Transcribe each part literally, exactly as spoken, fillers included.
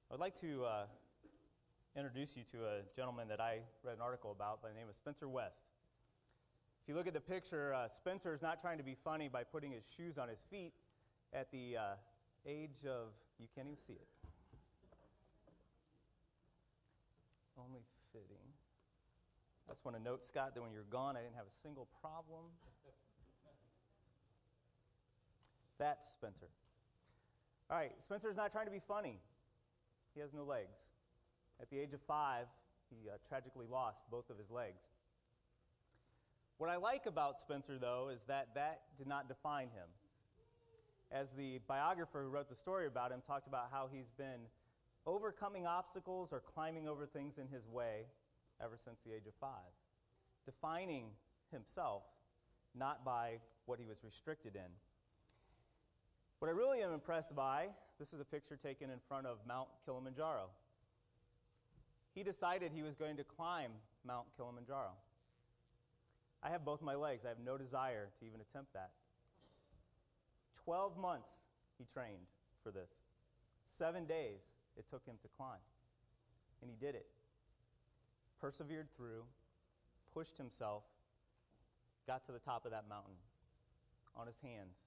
I would like to uh, introduce you to a gentleman that I read an article about by the name of Spencer West. If you look at the picture, uh, Spencer is not trying to be funny by putting his shoes on his feet at the uh, age of, you can't even see it. Only fitting. I just want to note, Scott, that when you're gone, I didn't have a single problem. That's Spencer. All right, Spencer's not trying to be funny. He has no legs. At the age of five, he uh, tragically lost both of his legs. What I like about Spencer, though, is that that did not define him. As the biographer who wrote the story about him talked about how he's been overcoming obstacles or climbing over things in his way ever since the age of five, defining himself not by what he was restricted in. What I really am impressed by, this is a picture taken in front of Mount Kilimanjaro. He decided he was going to climb Mount Kilimanjaro. I have both my legs. I have no desire to even attempt that. Twelve months he trained for this. Seven days it took him to climb. And he did it. Persevered through, pushed himself, got to the top of that mountain on his hands.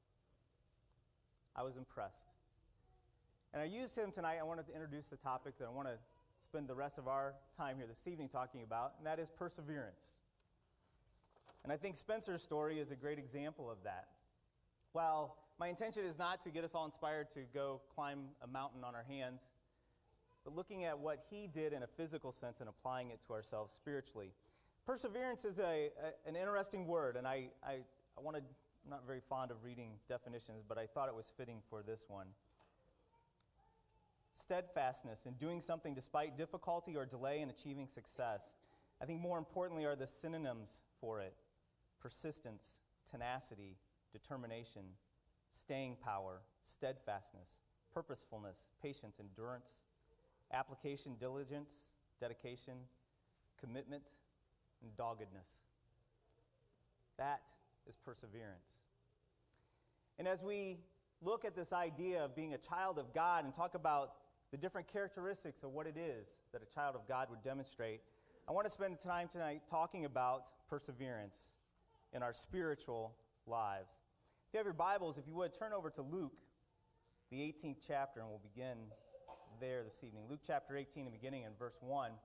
I was impressed. And I used him tonight. I wanted to introduce the topic that I want to spend the rest of our time here this evening talking about, and that is perseverance. And I think Spencer's story is a great example of that. While my intention is not to get us all inspired to go climb a mountain on our hands, but looking at what he did in a physical sense and applying it to ourselves spiritually. Perseverance is a, a an interesting word, and I, I, I want to... I'm not very fond of reading definitions, but I thought it was fitting for this one. Steadfastness in doing something despite difficulty or delay in achieving success. I think more importantly are the synonyms for it. Persistence, tenacity, determination, staying power, steadfastness, purposefulness, patience, endurance, application, diligence, dedication, commitment, and doggedness. That is perseverance. And as we look at this idea of being a child of God and talk about the different characteristics of what it is that a child of God would demonstrate, I want to spend time tonight talking about perseverance in our spiritual lives. If you have your Bibles, if you would, turn over to Luke, the eighteenth chapter, and we'll begin there this evening. Luke chapter eighteen, and beginning in verse one.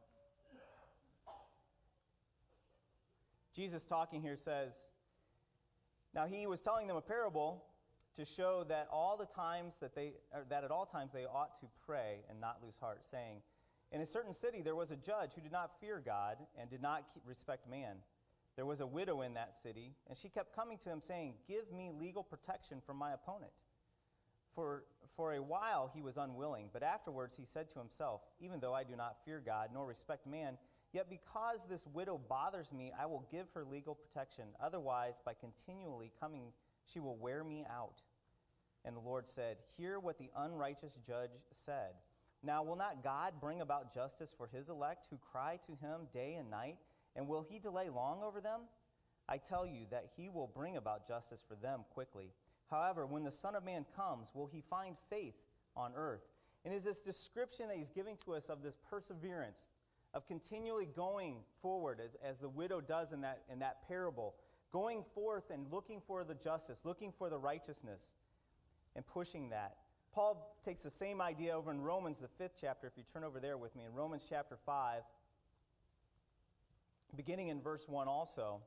Jesus talking here says, now he was telling them a parable to show that all the times that they, or that at all times they ought to pray and not lose heart, saying, in a certain city there was a judge who did not fear God and did not keep, respect man. There was a widow in that city, and she kept coming to him saying, give me legal protection from my opponent. For, for a while he was unwilling, but afterwards he said to himself, even though I do not fear God nor respect man, yet because this widow bothers me, I will give her legal protection. Otherwise, by continually coming, she will wear me out. And the Lord said, hear what the unrighteous judge said. Now will not God bring about justice for his elect who cry to him day and night? And will he delay long over them? I tell you that he will bring about justice for them quickly. However, when the Son of Man comes, will he find faith on earth? And is this description that he's giving to us of this perseverance, of continually going forward, as the widow does in that, in that parable, going forth and looking for the justice, looking for the righteousness, and pushing that. Paul takes the same idea over in Romans, the fifth chapter, if you turn over there with me, in Romans chapter five, beginning in verse one also.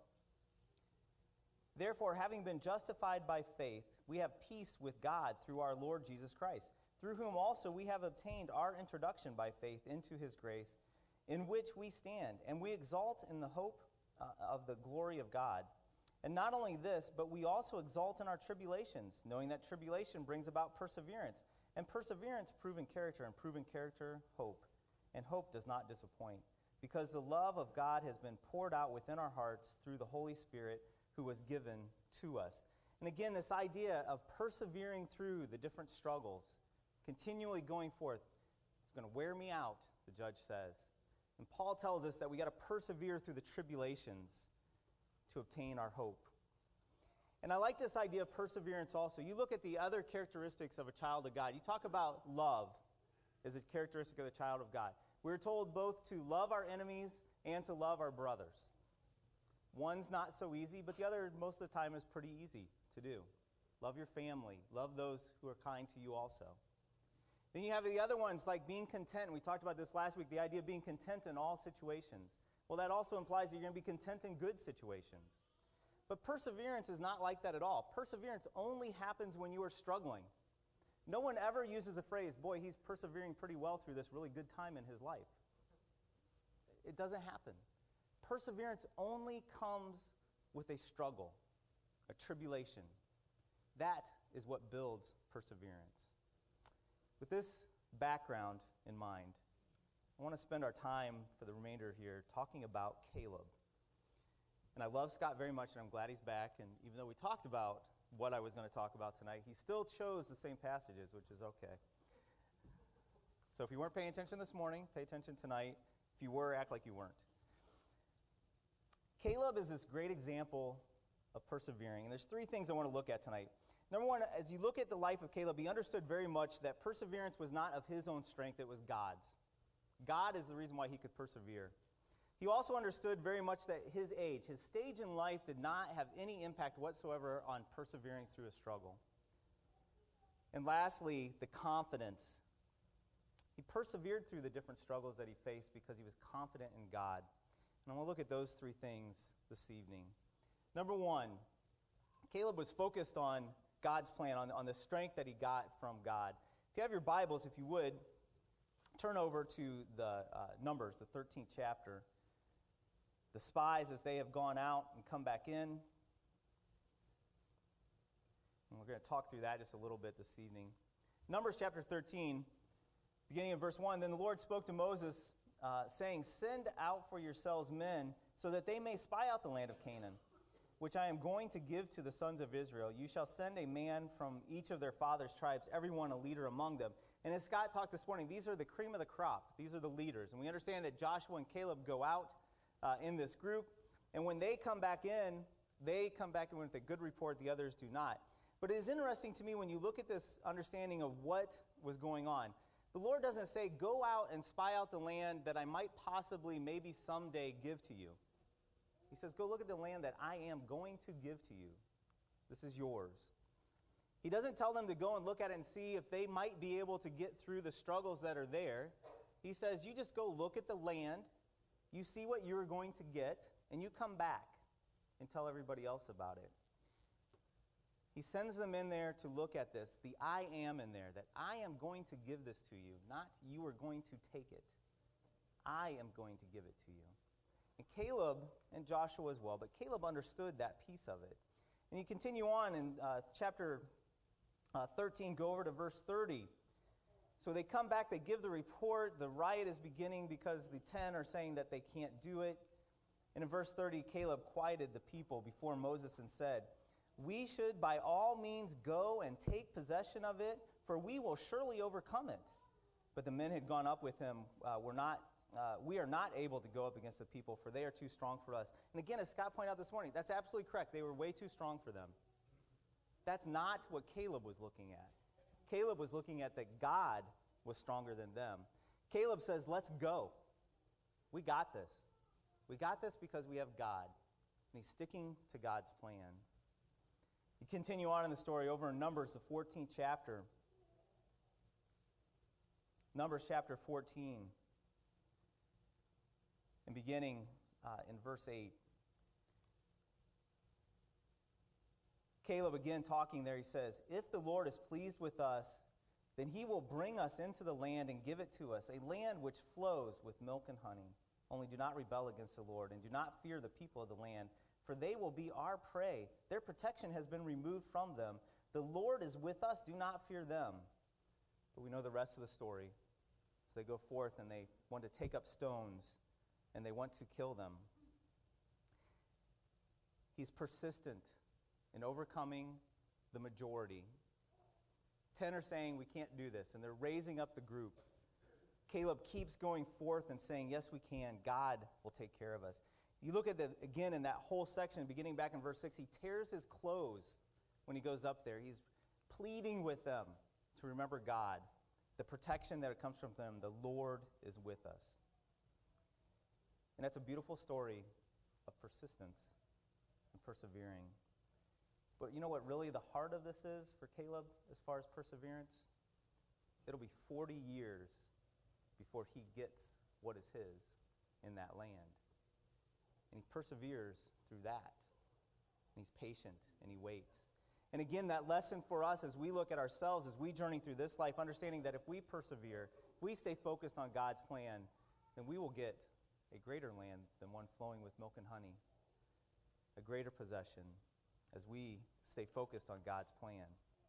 Therefore, having been justified by faith, we have peace with God through our Lord Jesus Christ, through whom also we have obtained our introduction by faith into his grace, in which we stand, and we exalt in the hope uh, of the glory of God. And not only this, but we also exalt in our tribulations, knowing that tribulation brings about perseverance, and perseverance, proven character, and proven character, hope. And hope does not disappoint, because the love of God has been poured out within our hearts through the Holy Spirit who was given to us. And again, this idea of persevering through the different struggles, continually going forth, it's going to wear me out, the judge says. And Paul tells us that we got to persevere through the tribulations to obtain our hope. And I like this idea of perseverance also. You look at the other characteristics of a child of God. You talk about love. is a characteristic of the child of God. We're told both to love our enemies and to love our brothers. One's not so easy, but the other most of the time is pretty easy to do. Love your family. Love those who are kind to you also. Then you have the other ones like being content. We talked about this last week, the idea of being content in all situations. Well, that also implies that you're going to be content in good situations. But perseverance is not like that at all. Perseverance only happens when you are struggling. No one ever uses the phrase, boy, he's persevering pretty well through this really good time in his life. It doesn't happen. Perseverance only comes with a struggle, a tribulation. That is what builds perseverance. With this background in mind, I want to spend our time for the remainder here talking about Caleb. And I love Scott very much, and I'm glad he's back. And even though we talked about what I was going to talk about tonight, he still chose the same passages, which is okay. So if you weren't paying attention this morning, pay attention tonight. If you were, act like you weren't. Caleb is this great example of persevering. And there's three things I want to look at tonight. Number one, as you look at the life of Caleb, he understood very much that perseverance was not of his own strength, it was God's. God is the reason why he could persevere. He also understood very much that his age, his stage in life, did not have any impact whatsoever on persevering through a struggle. And lastly, the confidence. He persevered through the different struggles that he faced because he was confident in God. And I want to look at those three things this evening. Number one, Caleb was focused on God's plan, on, on the strength that he got from God. If you have your Bibles, if you would, turn over to the uh, Numbers, the thirteenth chapter. The spies, as they have gone out and come back in. And we're going to talk through that just a little bit this evening. Numbers chapter thirteen, beginning in verse one. Then the Lord spoke to Moses, uh, saying, Send out for yourselves men, so that they may spy out the land of Canaan, which I am going to give to the sons of Israel. You shall send a man from each of their father's tribes, every one a leader among them. And as Scott talked this morning, these are the cream of the crop. These are the leaders. And we understand that Joshua and Caleb go out uh, in this group. And when they come back in, they come back in with a good report. The others do not. But it is interesting to me when you look at this understanding of what was going on. The Lord doesn't say, go out and spy out the land that I might possibly, maybe someday give to you. He says, go look at the land that I am going to give to you. This is yours. He doesn't tell them to go and look at it and see if they might be able to get through the struggles that are there. He says, you just go look at the land, you see what you're going to get, and you come back and tell everybody else about it. He sends them in there to look at this, the I am in there, that I am going to give this to you, not you are going to take it. I am going to give it to you. And Caleb, and Joshua as well, but Caleb understood that piece of it. And you continue on in uh, chapter uh, thirteen, go over to verse thirty. So they come back, they give the report, the riot is beginning because the ten are saying that they can't do it. And in verse thirty, Caleb quieted the people before Moses and said, we should by all means go and take possession of it, for we will surely overcome it. But the men had gone up with him, uh, were not Uh, we are not able to go up against the people, for they are too strong for us. And again, as Scott pointed out this morning, that's absolutely correct. They were way too strong for them. That's not what Caleb was looking at. Caleb was looking at that God was stronger than them. Caleb says, let's go. We got this. We got this because we have God. And he's sticking to God's plan. You continue on in the story over in Numbers, the fourteenth chapter. Numbers chapter fourteen. And beginning uh, in verse eight. Caleb again talking there, he says, if the Lord is pleased with us, then he will bring us into the land and give it to us, a land which flows with milk and honey. Only do not rebel against the Lord, and do not fear the people of the land, for they will be our prey. Their protection has been removed from them. The Lord is with us, do not fear them. But we know the rest of the story. So they go forth and they want to take up stones, and they want to kill them. He's persistent in overcoming the majority. Ten are saying, we can't do this, and they're raising up the group. Caleb keeps going forth and saying, yes, we can. God will take care of us. You look at the again in that whole section, beginning back in verse six, he tears his clothes when he goes up there. He's pleading with them to remember God. the protection that comes from them, the Lord is with us. And that's a beautiful story of persistence and persevering. But you know what really the heart of this is for Caleb as far as perseverance? It'll be forty years before he gets what is his in that land. And he perseveres through that. And he's patient and he waits. And again, that lesson for us as we look at ourselves, as we journey through this life, understanding that if we persevere, if we stay focused on God's plan, then we will get a greater land than one flowing with milk and honey, a greater possession as we stay focused on God's plan.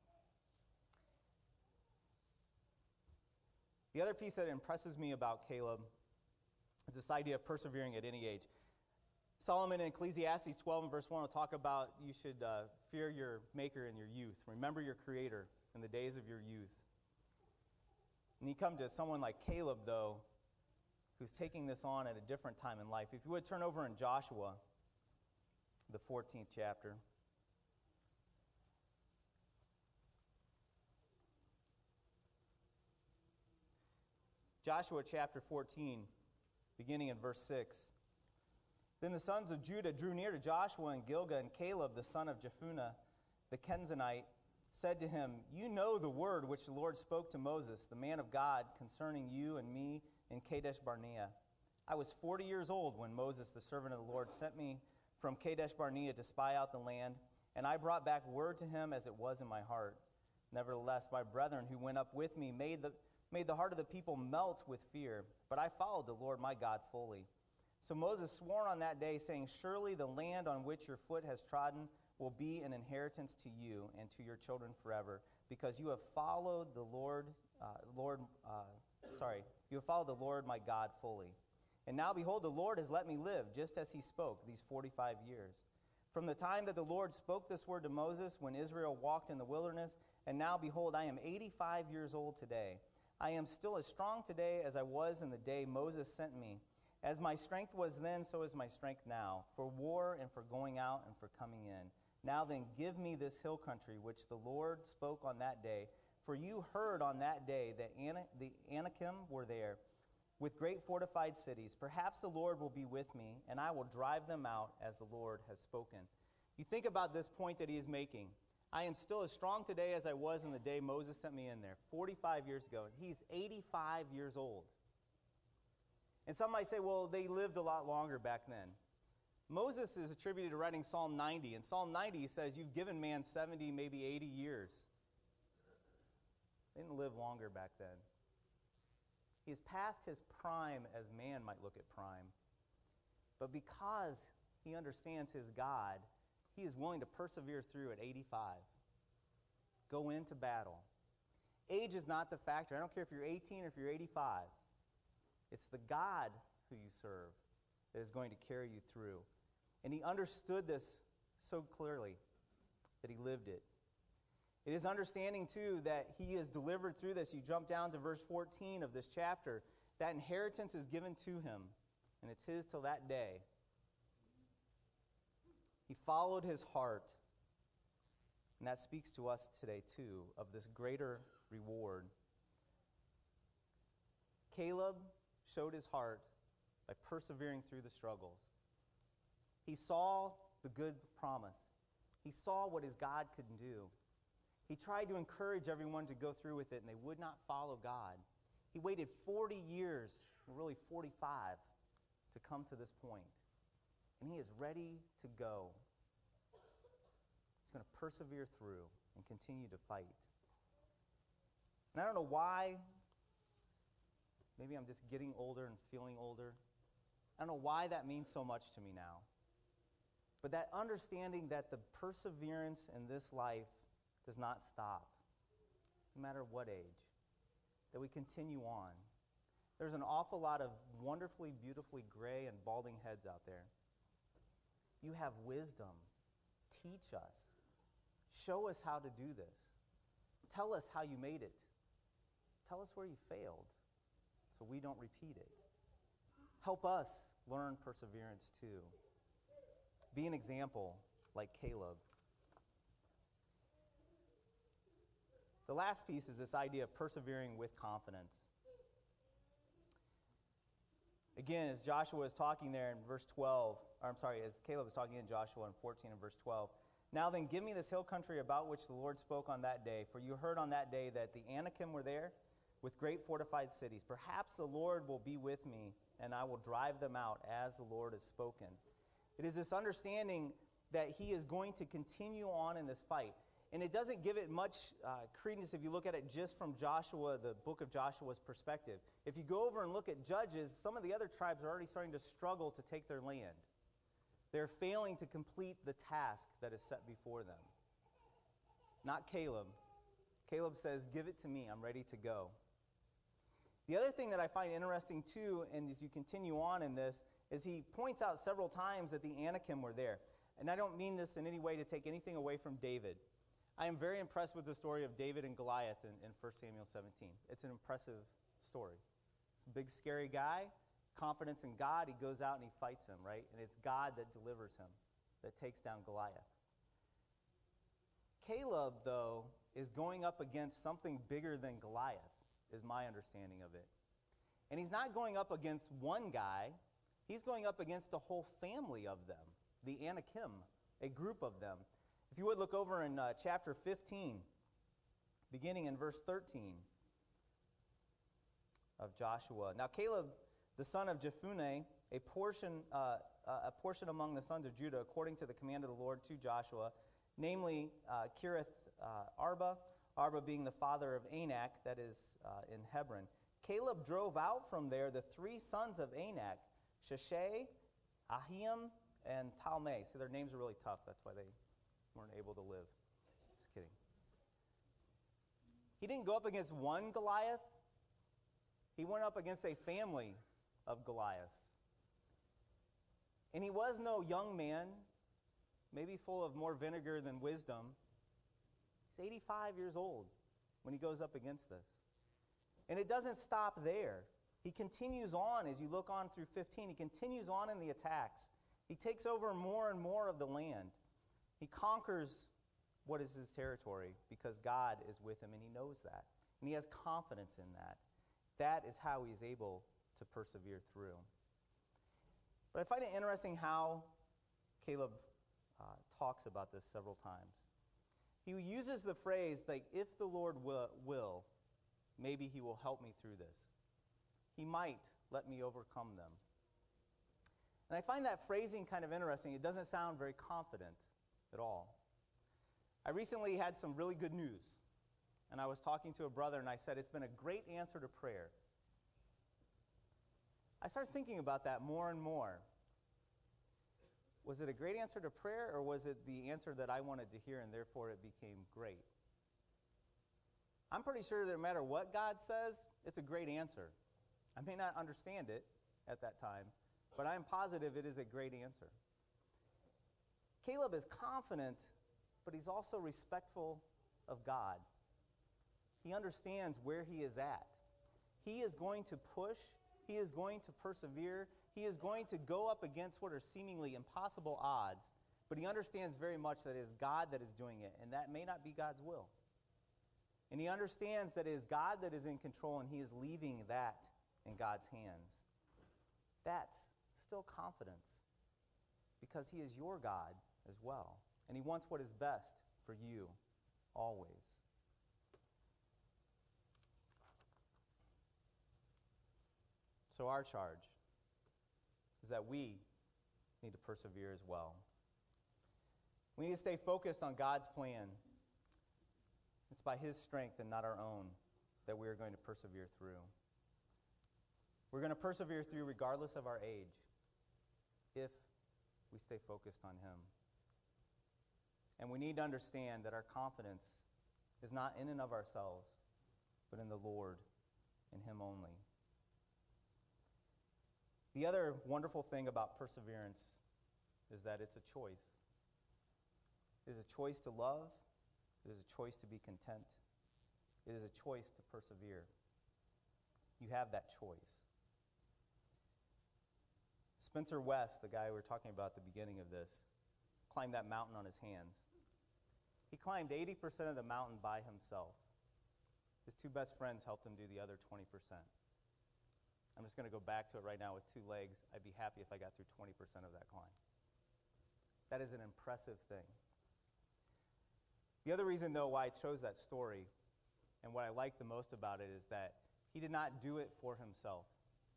The other piece that impresses me about Caleb is this idea of persevering at any age. Solomon in Ecclesiastes twelve and verse one will talk about you should uh, fear your maker in your youth. Remember your creator in the days of your youth. And you come to someone like Caleb, though, who's taking this on at a different time in life. If you would turn over in Joshua, the fourteenth chapter. Joshua chapter fourteen, beginning in verse six. Then the sons of Judah drew near to Joshua and Gilgal, and Caleb, the son of Jephunneh, the Kenizzite, said to him, You know the word which the Lord spoke to Moses, the man of God, concerning you and me in Kadesh Barnea. I was forty years old when Moses, the servant of the Lord, sent me from Kadesh Barnea to spy out the land, and I brought back word to him as it was in my heart. Nevertheless, my brethren who went up with me made the, made the heart of the people melt with fear, but I followed the Lord my God fully. So Moses swore on that day, saying, Surely the land on which your foot has trodden will be an inheritance to you and to your children forever, because you have followed the Lord, uh, Lord, uh, sorry, you have followed the Lord my God fully. And now, behold, the Lord has let me live, just as he spoke, these forty-five years. From the time that the Lord spoke this word to Moses, when Israel walked in the wilderness, and now, behold, I am eighty-five years old today. I am still as strong today as I was in the day Moses sent me. As my strength was then, so is my strength now, for war and for going out and for coming in. Now then, give me this hill country which the Lord spoke on that day. For you heard on that day that Ana- the Anakim were there, with great fortified cities. Perhaps the Lord will be with me, and I will drive them out as the Lord has spoken. You think about this point that he is making. I am still as strong today as I was in the day Moses sent me in there, forty-five years ago. He's eighty-five years old. And some might say, well, they lived a lot longer back then. Moses is attributed to writing Psalm ninety. And Psalm ninety says, you've given man seventy, maybe eighty years. They didn't live longer back then. He's past his prime as man might look at prime. But because he understands his God, he is willing to persevere through at eighty-five. Go into battle. Age is not the factor. I don't care if you're eighteen or if you're eighty-five. It's the God who you serve that is going to carry you through. And he understood this so clearly that he lived it. It is understanding, too, that he is delivered through this. You jump down to verse fourteen of this chapter. That inheritance is given to him, and it's his till that day. He followed his heart, and that speaks to us today, too, of this greater reward. Caleb showed his heart by persevering through the struggles. He saw the good promise. He saw what his God could do. He tried to encourage everyone to go through with it, and they would not follow God. He waited forty years, really forty-five, to come to this point. And he is ready to go. He's going to persevere through and continue to fight. And I don't know why. Maybe I'm just getting older and feeling older. I don't know why that means so much to me now. But that understanding that the perseverance in this life does not stop, no matter what age, that we continue on. There's an awful lot of wonderfully, beautifully gray and balding heads out there. You have wisdom. Teach us. Show us how to do this. Tell us how you made it. Tell us where you failed so we don't repeat it. Help us learn perseverance too. Be an example like Caleb. The last piece is this idea of persevering with confidence. Again, as Joshua is talking there in verse twelve, or I'm sorry, as Caleb was talking in Joshua in fourteen and verse twelve, now then give me this hill country about which the Lord spoke on that day, for you heard on that day that the Anakim were there with great fortified cities. Perhaps the Lord will be with me, and I will drive them out as the Lord has spoken. It is this understanding that he is going to continue on in this fight. And it doesn't give it much uh, credence if you look at it just from Joshua, the book of Joshua's perspective. If you go over and look at Judges, some of the other tribes are already starting to struggle to take their land. They're failing to complete the task that is set before them. Not Caleb. Caleb says, give it to me, I'm ready to go. The other thing that I find interesting too, and as you continue on in this, is he points out several times that the Anakim were there. And I don't mean this in any way to take anything away from David. I am very impressed with the story of David and Goliath in, in First Samuel seventeen. It's an impressive story. It's a big, scary guy, confidence in God. He goes out and he fights him, right? And it's God that delivers him, that takes down Goliath. Caleb, though, is going up against something bigger than Goliath, is my understanding of it. And he's not going up against one guy. He's going up against a whole family of them, the Anakim, a group of them. If you would look over in uh, chapter fifteen, beginning in verse thirteen of Joshua. Now Caleb, the son of Jephunneh, a portion, uh, uh, a portion among the sons of Judah, according to the command of the Lord to Joshua, namely uh, Kiriath uh, Arba, Arba being the father of Anak, that is uh, in Hebron. Caleb drove out from there the three sons of Anak, Sheshai, Ahiam, and Talmai. So their names are really tough. That's why they weren't able to live. Just kidding. He didn't go up against one Goliath. He went up against a family of Goliaths. And he was no young man, maybe full of more vinegar than wisdom. He's eighty-five years old when he goes up against this. And it doesn't stop there. He continues on as you look on through fifteen. He continues on in the attacks. He takes over more and more of the land. He conquers what is his territory because God is with him, and he knows that. And he has confidence in that. That is how he's able to persevere through. But I find it interesting how Caleb uh, talks about this several times. He uses the phrase, like, if the Lord will, will, maybe he will help me through this. He might let me overcome them. And I find that phrasing kind of interesting. It doesn't sound very confident at all. I recently had some really good news. And I was talking to a brother, and I said, it's been a great answer to prayer. I started thinking about that more and more. Was it a great answer to prayer, or was it the answer that I wanted to hear, and therefore it became great? I'm pretty sure that no matter what God says, it's a great answer. I may not understand it at that time, but I'm positive it is a great answer. Caleb is confident, but he's also respectful of God. He understands where he is at. He is going to push. He is going to persevere. He is going to go up against what are seemingly impossible odds, but he understands very much that it is God that is doing it, and that may not be God's will. And he understands that it is God that is in control, and he is leaving that in God's hands. That's still confidence, because he is your God as well, and he wants what is best for you always. So our charge is that we need to persevere as well. We need to stay focused on God's plan. It's by his strength and not our own that we are going to persevere through. We're going to persevere through regardless of our age if we stay focused on him. And we need to understand that our confidence is not in and of ourselves, but in the Lord, in him only. The other wonderful thing about perseverance is that it's a choice. It is a choice to love. It is a choice to be content. It is a choice to persevere. You have that choice. Spencer West, the guy we were talking about at the beginning of this, climbed that mountain on his hands. He climbed eighty percent of the mountain by himself. His two best friends helped him do the other twenty percent. I'm just going to go back to it right now with two legs. I'd be happy if I got through twenty percent of that climb. That is an impressive thing. The other reason, though, why I chose that story and what I like the most about it is that he did not do it for himself.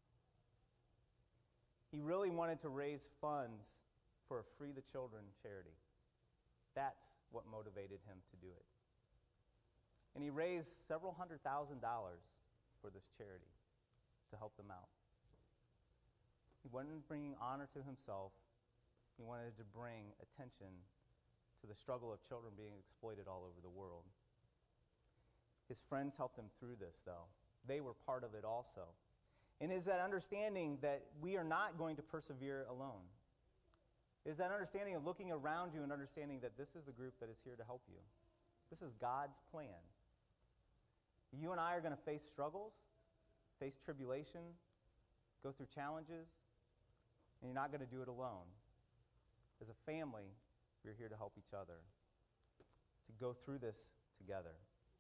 He really wanted to raise funds for a Free the Children charity. That's what motivated him to do it. And he raised several hundred thousand dollars for this charity to help them out. He wasn't bringing honor to himself. He wanted to bring attention to the struggle of children being exploited all over the world. His friends helped him through this, though. They were part of it also. And is that understanding that we are not going to persevere alone. Is that understanding of looking around you and understanding that this is the group that is here to help you. This is God's plan. You and I are going to face struggles, face tribulation, go through challenges, and you're not going to do it alone. As a family, we're here to help each other, to go through this together.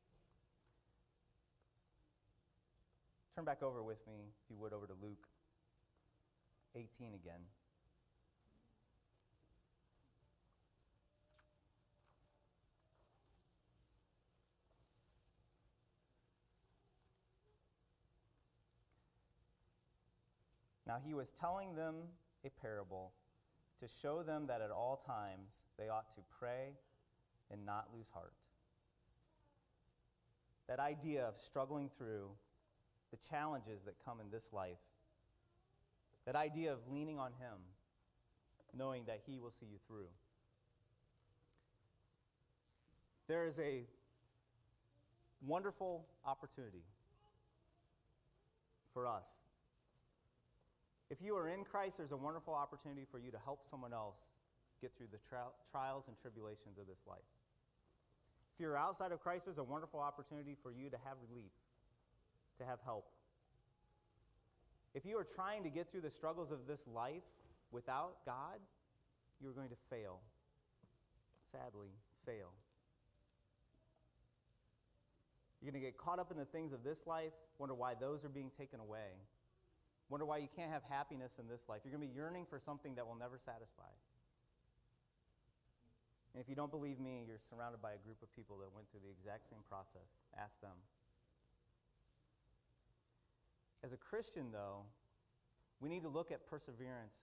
Turn back over with me, if you would, over to Luke eighteen again. Now he was telling them a parable to show them that at all times they ought to pray and not lose heart. That idea of struggling through the challenges that come in this life, that idea of leaning on him, knowing that he will see you through. There is a wonderful opportunity for us. If you are in Christ, there's a wonderful opportunity for you to help someone else get through the tri- trials and tribulations of this life. If you're outside of Christ, there's a wonderful opportunity for you to have relief, to have help. If you are trying to get through the struggles of this life without God, you're going to fail. Sadly, fail. You're going to get caught up in the things of this life, wonder why those are being taken away. Wonder why you can't have happiness in this life. You're going to be yearning for something that will never satisfy. And if you don't believe me, you're surrounded by a group of people that went through the exact same process. Ask them. As a Christian, though, we need to look at perseverance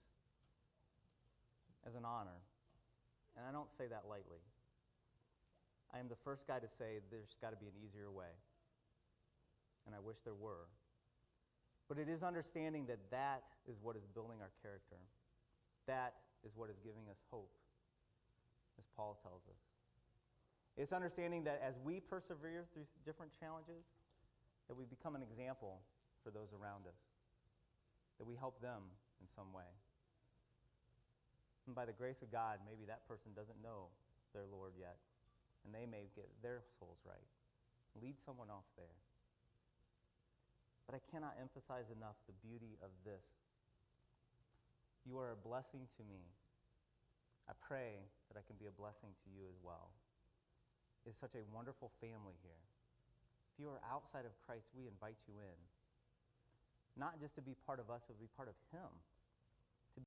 as an honor. And I don't say that lightly. I am the first guy to say there's got to be an easier way. And I wish there were. But it is understanding that that is what is building our character. That is what is giving us hope, as Paul tells us. It's understanding that as we persevere through different challenges, that we become an example for those around us, that we help them in some way. And by the grace of God, maybe that person doesn't know their Lord yet, and they may get their souls right. Lead someone else there. But I cannot emphasize enough the beauty of this. You are a blessing to me. I pray that I can be a blessing to you as well. It's such a wonderful family here. If you are outside of Christ, we invite you in. Not just to be part of us, but to be part of him.